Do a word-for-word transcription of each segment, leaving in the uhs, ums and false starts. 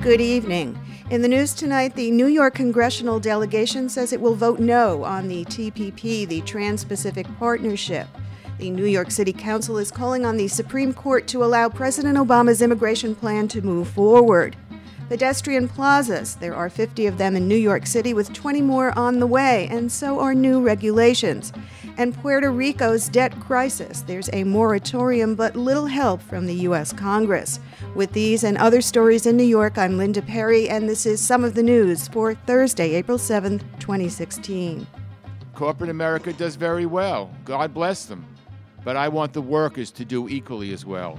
Good evening. In the news tonight, the New York congressional delegation says it will vote no on the T P P, the Trans-Pacific Partnership. The New York City Council is calling on the Supreme Court to allow President Obama's immigration plan to move forward. Pedestrian plazas, there are fifty of them in New York City with twenty more on the way, and so are new regulations. And Puerto Rico's debt crisis, there's a moratorium but little help from the U S Congress. With these and other stories in New York, I'm Linda Perry, and this is Some of the News for Thursday, April seventh, twenty sixteen. Corporate America does very well. God bless them. But I want the workers to do equally as well.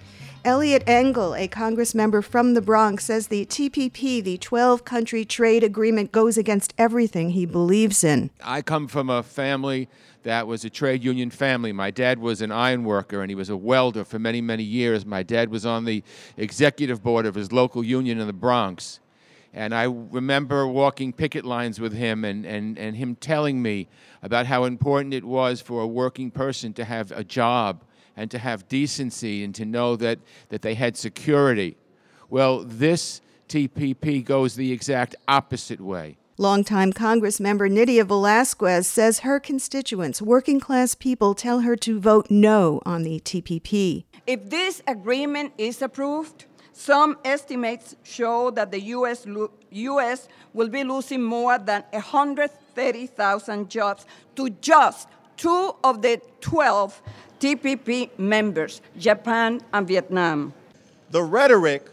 Eliot Engel, a Congress member from the Bronx, says the T P P, the twelve-country trade agreement, goes against everything he believes in. I come from a family that was a trade union family. My dad was an iron worker, and he was a welder for many, many years. My dad was on the executive board of his local union in the Bronx. And I remember walking picket lines with him and, and, and him telling me about how important it was for a working person to have a job and to have decency and to know that, that they had security. Well, this T P P goes the exact opposite way. Longtime Congress member Nydia Velázquez says her constituents, working-class people, tell her to vote no on the T P P. If this agreement is approved, some estimates show that the U S lo- U S will be losing more than one hundred thirty thousand jobs to just two of the twelve T P P members, Japan and Vietnam. The rhetoric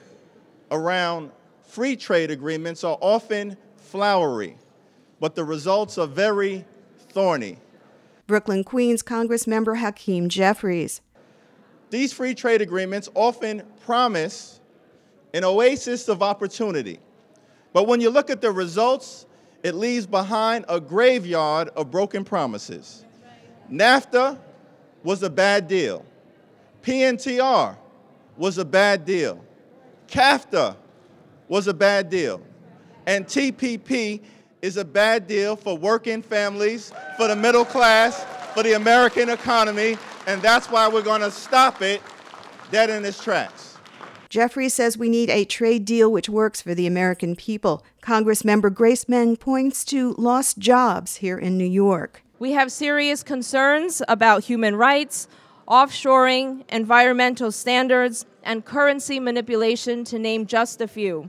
around free trade agreements are often flowery, but the results are very thorny. Brooklyn, Queens Congressmember Hakeem Jeffries. These free trade agreements often promise an oasis of opportunity, but when you look at the results, it leaves behind a graveyard of broken promises. NAFTA was a bad deal. P N T R was a bad deal. CAFTA was a bad deal. And T P P is a bad deal for working families, for the middle class, for the American economy, and that's why we're going to stop it dead in its tracks. Jeffries says we need a trade deal which works for the American people. Congressmember Grace Meng points to lost jobs here in New York. We have serious concerns about human rights, offshoring, environmental standards, and currency manipulation, to name just a few.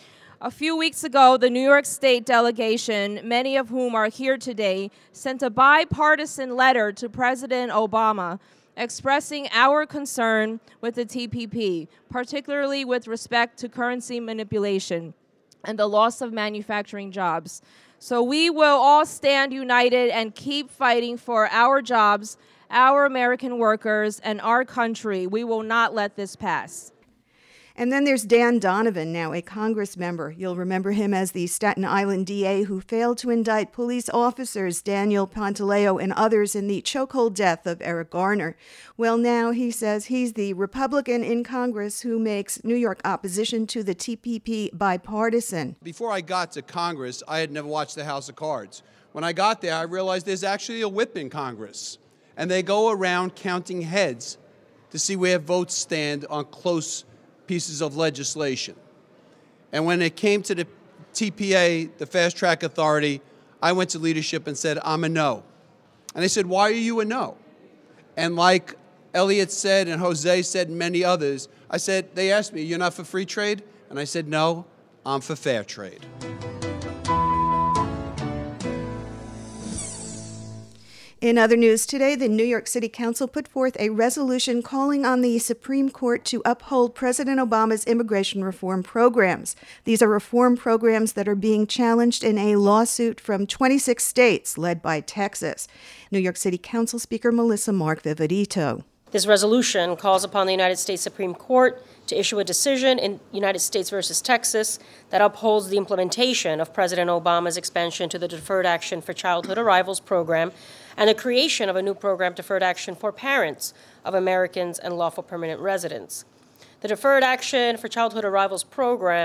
A few weeks ago, the New York State delegation, many of whom are here today, sent a bipartisan letter to President Obama expressing our concern with the T P P, particularly with respect to currency manipulation and the loss of manufacturing jobs. So we will all stand united and keep fighting for our jobs, our American workers, and our country. We will not let this pass. And then there's Dan Donovan, now a Congress member. You'll remember him as the Staten Island D A who failed to indict police officers Daniel Pantaleo and others in the chokehold death of Eric Garner. Well, now he says he's the Republican in Congress who makes New York opposition to the T P P bipartisan. Before I got to Congress, I had never watched the House of Cards. When I got there, I realized there's actually a whip in Congress, and they go around counting heads to see where votes stand on close pieces of legislation. And when it came to the T P A, the Fast Track Authority, I went to leadership and said, I'm a no. And they said, why are you a no? And like Eliot said and Jose said and many others, I said, they asked me, you're not for free trade? And I said, no, I'm for fair trade. In other news today, the New York City Council put forth a resolution calling on the Supreme Court to uphold President Obama's immigration reform programs. These are reform programs that are being challenged in a lawsuit from twenty-six states led by Texas. New York City Council Speaker Melissa Mark Viverito. This resolution calls upon the United States Supreme Court to issue a decision in United States versus Texas that upholds the implementation of President Obama's expansion to the Deferred Action for Childhood Arrivals program and the creation of a new program, Deferred Action for Parents of Americans and Lawful Permanent Residents. The Deferred Action for Childhood Arrivals program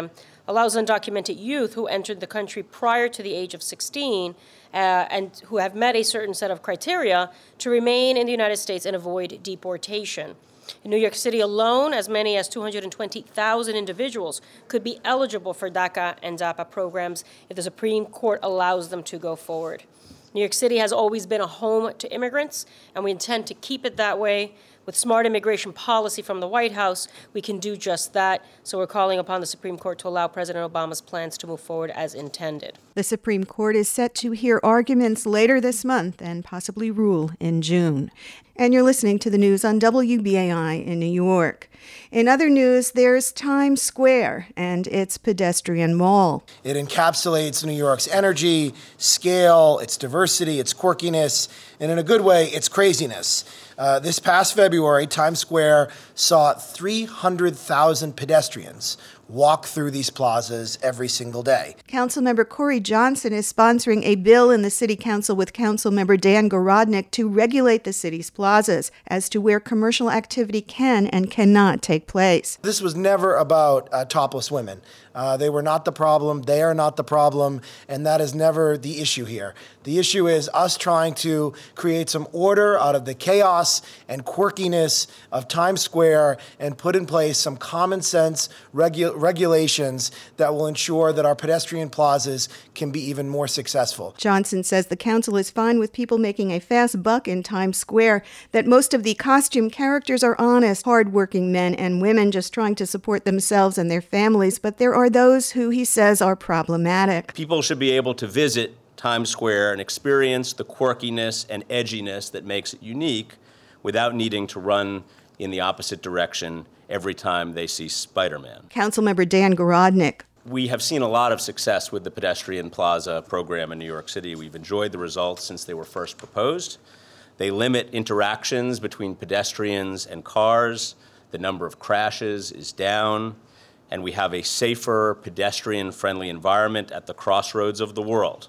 allows undocumented youth who entered the country prior to the age of sixteen uh, and who have met a certain set of criteria to remain in the United States and avoid deportation. In New York City alone, as many as two hundred twenty thousand individuals could be eligible for DACA and DAPA programs if the Supreme Court allows them to go forward. New York City has always been a home to immigrants, and we intend to keep it that way. With smart immigration policy from the White House, we can do just that. So we're calling upon the Supreme Court to allow President Obama's plans to move forward as intended. The Supreme Court is set to hear arguments later this month and possibly rule in June. And you're listening to the news on W B A I in New York. In other news, there's Times Square and its pedestrian mall. It encapsulates New York's energy, scale, its diversity, its quirkiness, and in a good way, its craziness. Uh, this past February, Times Square saw three hundred thousand pedestrians walk through these plazas every single day. Councilmember Corey Johnson is sponsoring a bill in the City Council with Councilmember Dan Garodnick to regulate the city's plazas as to where commercial activity can and cannot take place. This was never about uh, topless women. Uh, they were not the problem. They are not the problem. And that is never the issue here. The issue is us trying to create some order out of the chaos and quirkiness of Times Square and put in place some common sense regu- regulations that will ensure that our pedestrian plazas can be even more successful. Johnson says the council is fine with people making a fast buck in Times Square, that most of the costume characters are honest, hardworking men and women just trying to support themselves and their families, but there are those who he says are problematic. People should be able to visit Times Square and experience the quirkiness and edginess that makes it unique without needing to run in the opposite direction every time they see Spider-Man. Councilmember Dan Garodnick. We have seen a lot of success with the Pedestrian Plaza program in New York City. We've enjoyed the results since they were first proposed. They limit interactions between pedestrians and cars. The number of crashes is down, and we have a safer, pedestrian-friendly environment at the crossroads of the world.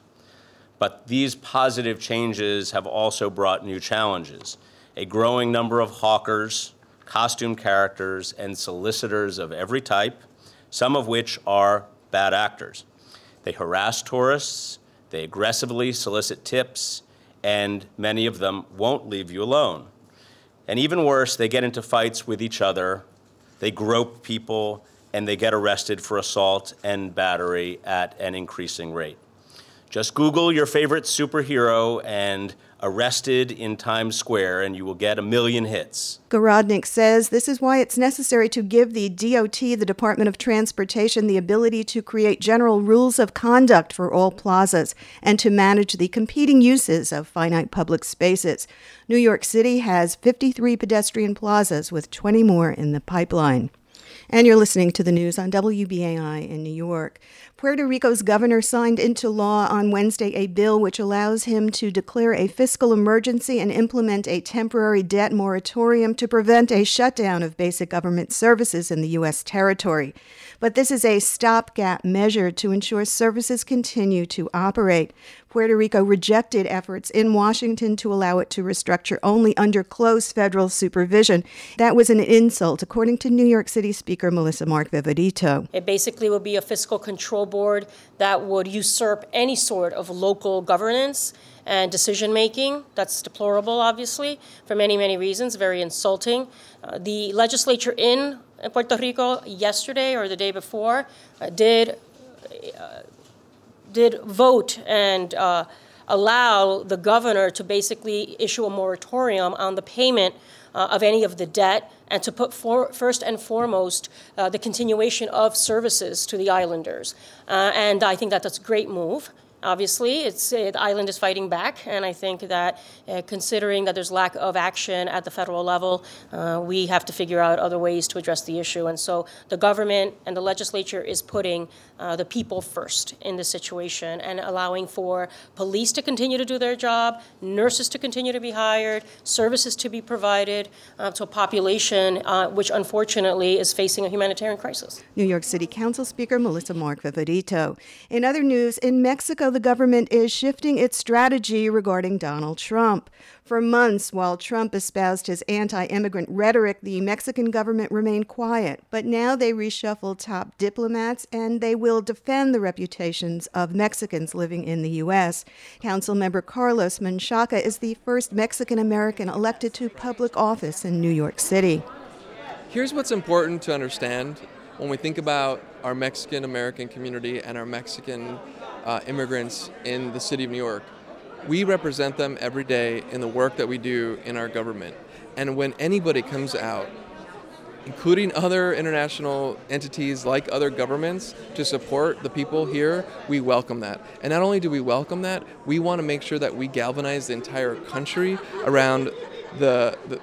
But these positive changes have also brought new challenges. A growing number of hawkers, costume characters, and solicitors of every type, some of which are bad actors. They harass tourists, they aggressively solicit tips, and many of them won't leave you alone. And even worse, they get into fights with each other, they grope people, and they get arrested for assault and battery at an increasing rate. Just Google your favorite superhero and arrested in Times Square, and you will get a million hits. Garodnick says this is why it's necessary to give the D O T, the Department of Transportation, the ability to create general rules of conduct for all plazas and to manage the competing uses of finite public spaces. New York City has fifty-three pedestrian plazas with twenty more in the pipeline. And you're listening to the news on W B A I in New York. Puerto Rico's governor signed into law on Wednesday a bill which allows him to declare a fiscal emergency and implement a temporary debt moratorium to prevent a shutdown of basic government services in the U S territory. But this is a stopgap measure to ensure services continue to operate. Puerto Rico rejected efforts in Washington to allow it to restructure only under close federal supervision. That was an insult, according to New York City Speaker Melissa Mark-Viverito. It basically would be a fiscal control board that would usurp any sort of local governance and decision-making. That's deplorable, obviously, for many, many reasons, very insulting. Uh, the legislature in Puerto Rico yesterday or the day before uh, did uh, did vote and uh, allow the governor to basically issue a moratorium on the payment uh, of any of the debt and to put for, first and foremost uh, the continuation of services to the islanders. Uh, and I think that that's a great move. Obviously, it's, uh, the island is fighting back, and I think that uh, considering that there's lack of action at the federal level, uh, we have to figure out other ways to address the issue. And so the government and the legislature is putting uh, the people first in this situation and allowing for police to continue to do their job, nurses to continue to be hired, services to be provided uh, to a population uh, which unfortunately is facing a humanitarian crisis. New York City Council Speaker Melissa Mark-Viverito. In other news, in Mexico, the government is shifting its strategy regarding Donald Trump. For months, while Trump espoused his anti-immigrant rhetoric, the Mexican government remained quiet. But now they reshuffle top diplomats, and they will defend the reputations of Mexicans living in the U S. Councilmember Carlos Menchaca is the first Mexican-American elected to public office in New York City. Here's what's important to understand when we think about our Mexican-American community and our Mexican uh, immigrants in the city of New York. We represent them every day in the work that we do in our government. And when anybody comes out, including other international entities like other governments, to support the people here, we welcome that. And not only do we welcome that, we want to make sure that we galvanize the entire country around the, the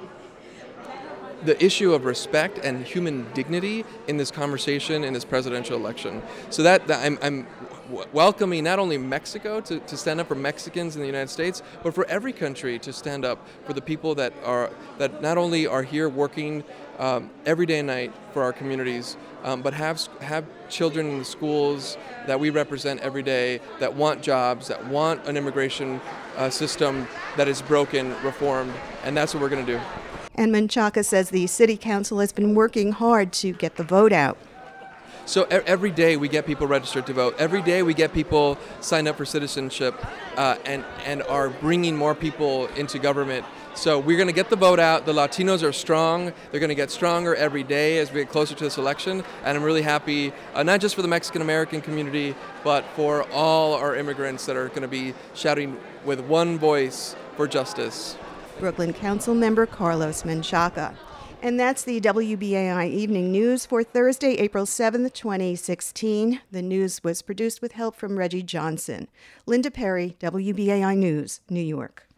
the issue of respect and human dignity in this conversation in this presidential election. So that, that I'm, I'm welcoming not only Mexico to, to stand up for Mexicans in the United States, but for every country to stand up for the people that are that not only are here working um, every day and night for our communities, um, but have have children in the schools that we represent every day that want jobs, that want an immigration uh, system that is broken, reformed, and that's what we're going to do. And Menchaca says the city council has been working hard to get the vote out. So every day we get people registered to vote. Every day we get people signed up for citizenship uh, and, and are bringing more people into government. So we're going to get the vote out. The Latinos are strong. They're going to get stronger every day as we get closer to this election. And I'm really happy, uh, not just for the Mexican-American community, but for all our immigrants that are going to be shouting with one voice for justice. Brooklyn Council member Carlos Menchaca. And that's the W B A I Evening News for Thursday, April seventh, twenty sixteen. The news was produced with help from Reggie Johnson. Linda Perry, W B A I News, New York.